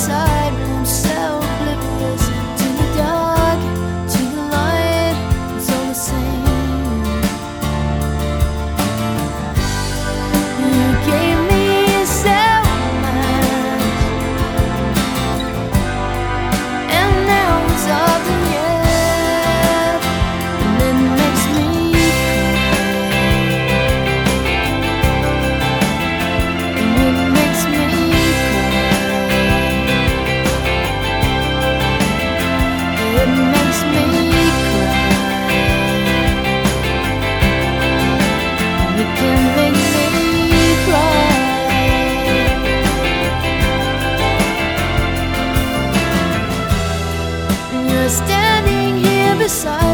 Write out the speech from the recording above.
side room, so oblivious to the dark, to the light. It's all the same. You gave me so much, and now it's up in the air, and it makes me cry, and it makes me cry, it makes me cry, it can make me cry. You're standing here beside